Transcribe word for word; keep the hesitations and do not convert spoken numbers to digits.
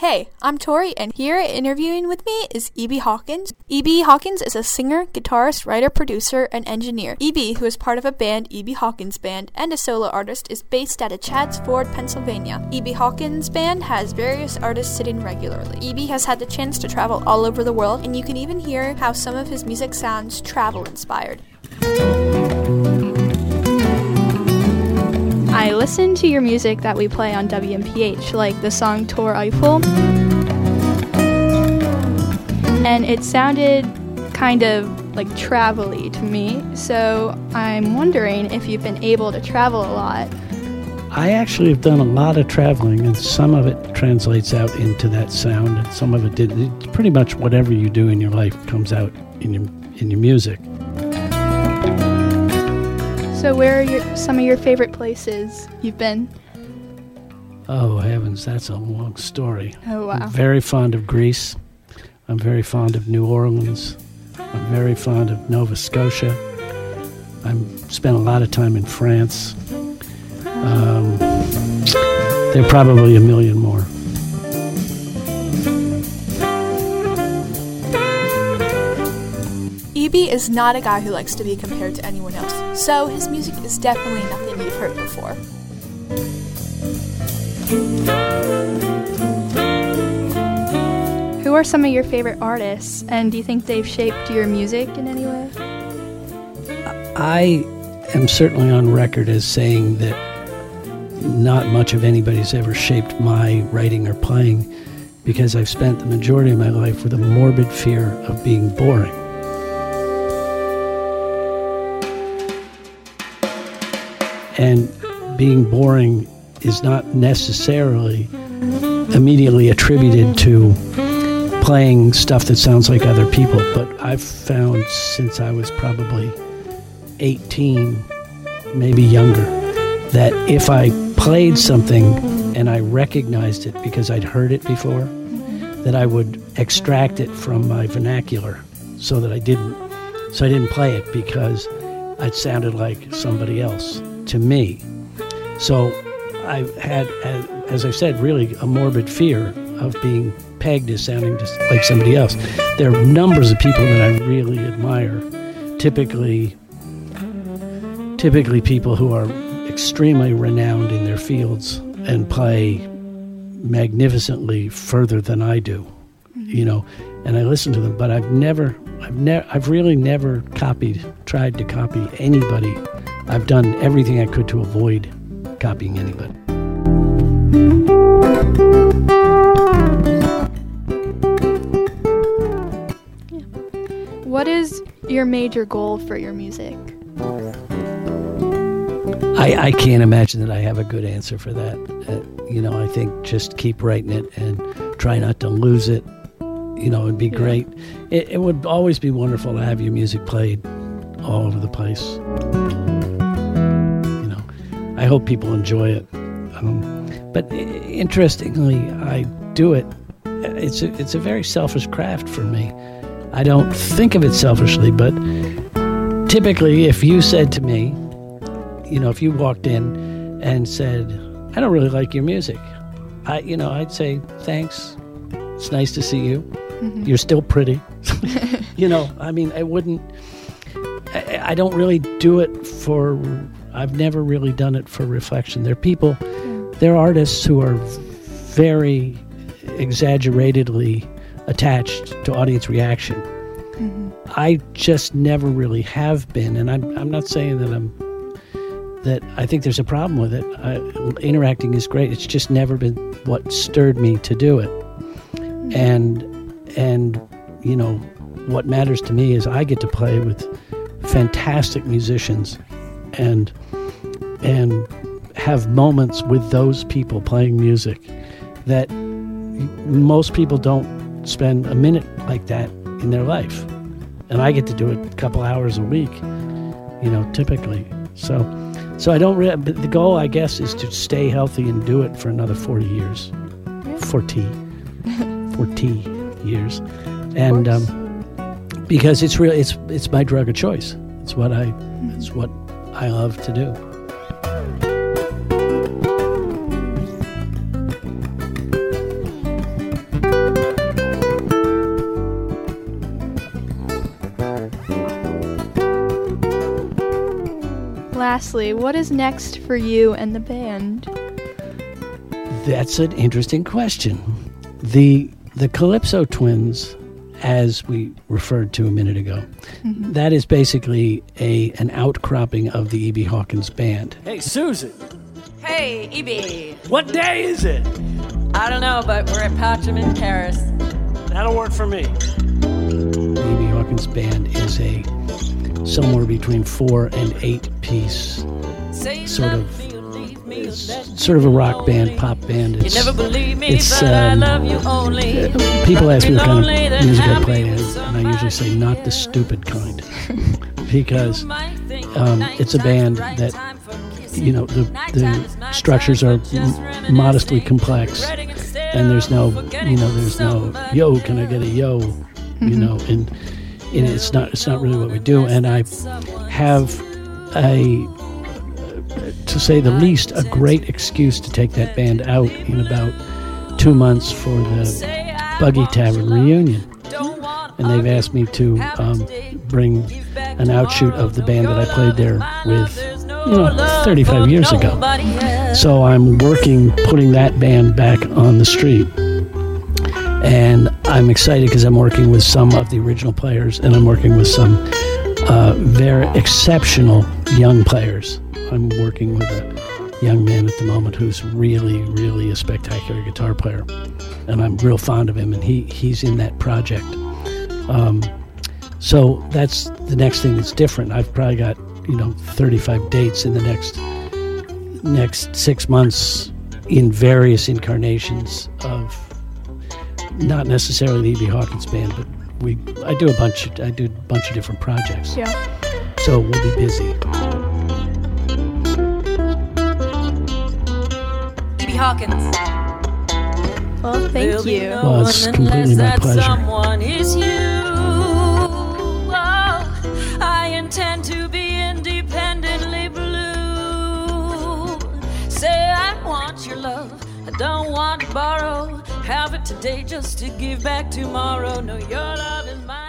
Hey, I'm Tori, and here interviewing with me is E B Hawkins. E B Hawkins is a singer, guitarist, writer, producer, and engineer. E B, who is part of a band, E B Hawkins Band, and a solo artist, is based out of Chadds Ford, Pennsylvania. E B Hawkins Band has various artists sitting regularly. E B has had the chance to travel all over the world, and you can even hear how some of his music sounds travel-inspired. I listen to your music that we play on W M P H, like the song Tor Eiffel, and it sounded kind of like travel-y to me, so I'm wondering if you've been able to travel a lot. I actually have done a lot of traveling, and some of it translates out into that sound, and some of it did. It's pretty much whatever you do in your life comes out in your in your music. So where are your, some of your favorite places you've been? Oh, heavens, that's a long story. Oh, wow. I'm very fond of Greece. I'm very fond of New Orleans. I'm very fond of Nova Scotia. I've spent a lot of time in France. Um, there are probably a million more. E B is not a guy who likes to be compared to anyone else, so his music is definitely nothing you've heard before. Who are some of your favorite artists, and do you think they've shaped your music in any way? I am certainly on record as saying that not much of anybody's ever shaped my writing or playing, because I've spent the majority of my life with a morbid fear of being boring. And being boring is not necessarily immediately attributed to playing stuff that sounds like other people, but I've found since I was probably eighteen, maybe younger, that if I played something and I recognized it because I'd heard it before, that I would extract it from my vernacular so that I didn't, so I didn't play it because it sounded like somebody else to me. So I had, as I said, really a morbid fear of being pegged as sounding just like somebody else. There are numbers of people that I really admire, typically typically people who are extremely renowned in their fields and play magnificently further than I do, you know, and I listen to them, but I've never I've never I've really never copied tried to copy anybody. I've done everything I could to avoid copying anybody. Yeah. What is your major goal for your music? I, I can't imagine that I have a good answer for that. Uh, you know, I think just keep writing it and try not to lose it. You know, it'd be yeah. great. It, it would always be wonderful to have your music played all over the place. I hope people enjoy it. Um, but interestingly, I do it. It's a, it's a very selfish craft for me. I don't think of it selfishly, but typically if you said to me, you know, if you walked in and said, I don't really like your music, I, you know, I'd say, thanks. It's nice to see you. Mm-hmm. You're still pretty. You know, I mean, I wouldn't, I, I don't really do it for... I've never really done it for reflection. There are people, yeah. there are artists who are very exaggeratedly attached to audience reaction. Mm-hmm. I just never really have been, and I'm I'm not saying that I'm that I think there's a problem with it. I, interacting is great. It's just never been what stirred me to do it. Mm-hmm. And and you know what matters to me is I get to play with fantastic musicians. And and have moments with those people playing music that most people don't spend a minute like that in their life. And I get to do it a couple hours a week, you know, typically. So so I don't really, but the goal, I guess, is to stay healthy and do it for another forty years. forty. forty years. And um, because it's really, it's it's my drug of choice. It's what I, it's what I love to do. lastly, what is next for you and the band? That's an interesting question. The the Calypso Twins, as we referred to a minute ago, mm-hmm. that is basically a an outcropping of the E B. Hawkins band. Hey, Susan. Hey, E B. What day is it? I don't know, but we're at Patcham in Paris. That'll work for me. The E B. Hawkins band is a somewhere between four and eight piece sort of sort of a rock band, pop band. It's, it's um, people ask me what kind of music I play, and, and I usually say not the stupid kind, because um, it's a band that, you know, the the structures are m- modestly complex, and there's no, you know, there's no yo, can I get a yo, mm-hmm. you know, and, and it's not it's not really what we do, and I have a, to say the least, a great excuse to take that band out in about two months for the Buggy Tavern reunion. And they've asked me to um, bring an outshoot of the band that I played there with, you know, thirty-five years ago. So I'm working, putting that band back on the street. And I'm excited because I'm working with some of the original players, and I'm working with some uh, very exceptional young players. I'm working with a young man at the moment who's really, really a spectacular guitar player, and I'm real fond of him, and he, he's in that project. Um, so that's the next thing that's different. I've probably got, you know, thirty-five dates in the next next six months in various incarnations of not necessarily the E B. Hawkins band, but we I do a bunch of, I do a bunch of different projects. Yeah. So we'll be busy. E B. Hawkins. Well, thank you. Well, it's completely my pleasure. Someone is you. Oh, I intend to be independently blue. Say I want your love, I don't want to borrow. Have it today just to give back tomorrow. No, your love is mine.